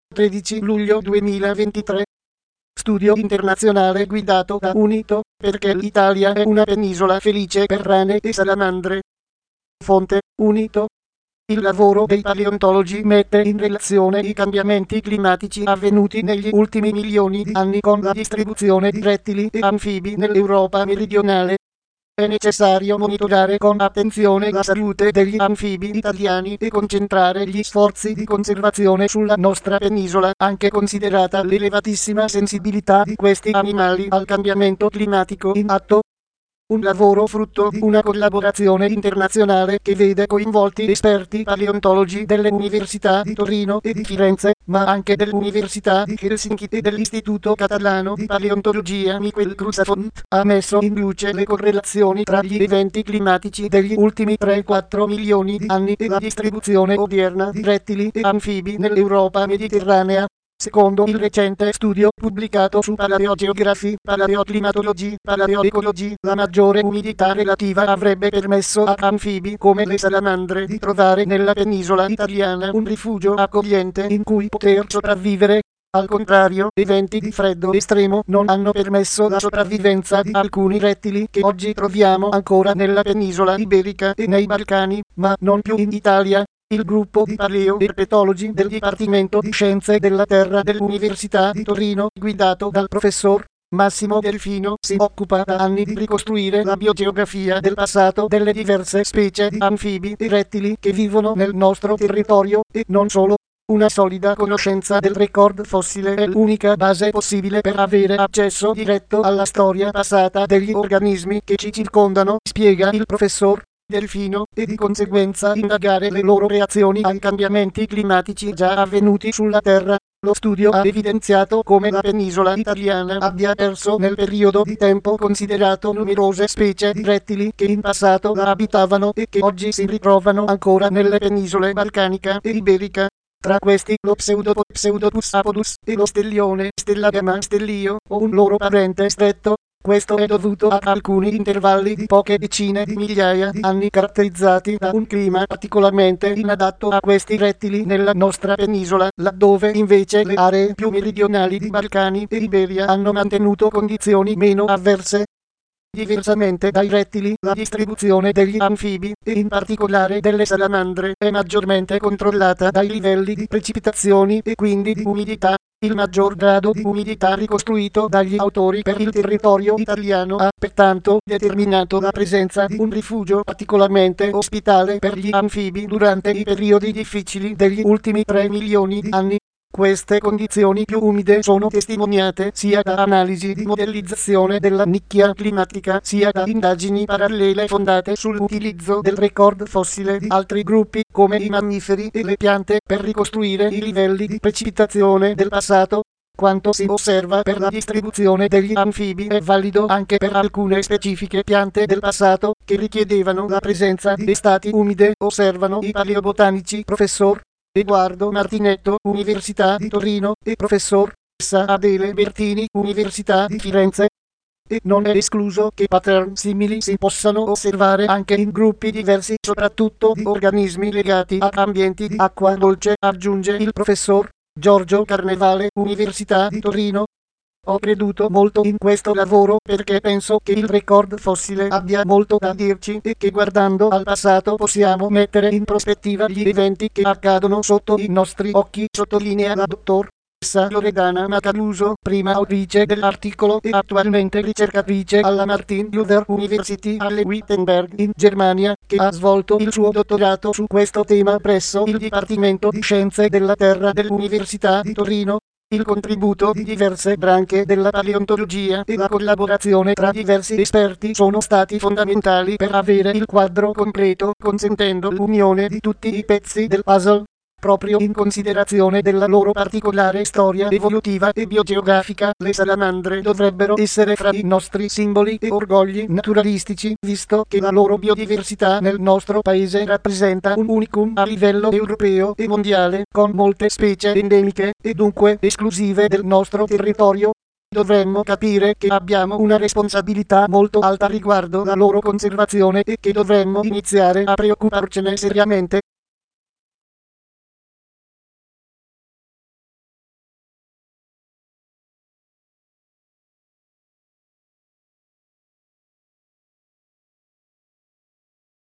13 luglio 2023. Studio internazionale guidato da UNITO, perché l'Italia è una penisola felice per rane e salamandre. Fonte: UNITO. Il lavoro dei paleontologi mette in relazione i cambiamenti climatici avvenuti negli ultimi milioni di anni con la distribuzione di rettili e anfibi nell'Europa meridionale. È necessario monitorare con attenzione la salute degli anfibi italiani e concentrare gli sforzi di conservazione sulla nostra penisola, anche considerata l'elevatissima sensibilità di questi animali al cambiamento climatico in atto. Un lavoro frutto di una collaborazione internazionale che vede coinvolti esperti paleontologi delle università di Torino e di Firenze, ma anche dell'Università di Helsinki e dell'Istituto Catalano di Paleontologia Miquel Cruzafont, ha messo in luce le correlazioni tra gli eventi climatici degli ultimi 3-4 milioni di anni e la distribuzione odierna di rettili e anfibi nell'Europa mediterranea. Secondo il recente studio pubblicato su Paleogeography, Paleoclimatology, Paleoecology, la maggiore umidità relativa avrebbe permesso a anfibi come le salamandre di trovare nella penisola italiana un rifugio accogliente in cui poter sopravvivere. Al contrario, eventi di freddo estremo non hanno permesso la sopravvivenza di alcuni rettili che oggi troviamo ancora nella penisola iberica e nei Balcani, ma non più in Italia. Il gruppo di paleoerpetologi del Dipartimento di Scienze della Terra dell'Università di Torino, guidato dal professor Massimo Delfino, si occupa da anni di ricostruire la biogeografia del passato delle diverse specie di anfibi e rettili che vivono nel nostro territorio, e non solo. Una solida conoscenza del record fossile è l'unica base possibile per avere accesso diretto alla storia passata degli organismi che ci circondano, spiega il professor Delfino, e di conseguenza indagare le loro reazioni ai cambiamenti climatici già avvenuti sulla Terra. Lo studio ha evidenziato come la penisola italiana abbia perso nel periodo di tempo considerato numerose specie di rettili che in passato la abitavano e che oggi si ritrovano ancora nelle penisole balcanica e iberica. Tra questi lo Pseudopus apodus e lo stellione Stellagama stellio, o un loro parente stretto. Questo è dovuto ad alcuni intervalli di poche decine di migliaia di anni caratterizzati da un clima particolarmente inadatto a questi rettili nella nostra penisola, laddove invece le aree più meridionali di Balcani e Iberia hanno mantenuto condizioni meno avverse. Diversamente dai rettili, la distribuzione degli anfibi, e in particolare delle salamandre, è maggiormente controllata dai livelli di precipitazioni e quindi di umidità. Il maggior grado di umidità ricostruito dagli autori per il territorio italiano ha pertanto determinato la presenza di un rifugio particolarmente ospitale per gli anfibi durante i periodi difficili degli ultimi 3 milioni di anni. Queste condizioni più umide sono testimoniate sia da analisi di modellizzazione della nicchia climatica sia da indagini parallele fondate sull'utilizzo del record fossile di altri gruppi come i mammiferi e le piante per ricostruire i livelli di precipitazione del passato. Quanto si osserva per la distribuzione degli anfibi è valido anche per alcune specifiche piante del passato che richiedevano la presenza di estati umide, osservano i paleobotanici professor Edoardo Martinetto, Università di Torino, e professor Adele Bertini, Università di Firenze. E non è escluso che pattern simili si possano osservare anche in gruppi diversi, soprattutto di organismi legati a ambienti di acqua dolce, aggiunge il professor Giorgio Carnevale, Università di Torino. Ho creduto molto in questo lavoro perché penso che il record fossile abbia molto da dirci e che guardando al passato possiamo mettere in prospettiva gli eventi che accadono sotto i nostri occhi, sottolinea la dottoressa Loredana Macaluso, prima autrice dell'articolo e attualmente ricercatrice alla Martin Luther University alle Wittenberg in Germania, che ha svolto il suo dottorato su questo tema presso il Dipartimento di Scienze della Terra dell'Università di Torino. Il contributo di diverse branche della paleontologia e la collaborazione tra diversi esperti sono stati fondamentali per avere il quadro completo, consentendo l'unione di tutti i pezzi del puzzle. Proprio in considerazione della loro particolare storia evolutiva e biogeografica, le salamandre dovrebbero essere fra i nostri simboli e orgogli naturalistici, visto che la loro biodiversità nel nostro paese rappresenta un unicum a livello europeo e mondiale, con molte specie endemiche, e dunque esclusive del nostro territorio. Dovremmo capire che abbiamo una responsabilità molto alta riguardo la loro conservazione e che dovremmo iniziare a preoccuparcene seriamente.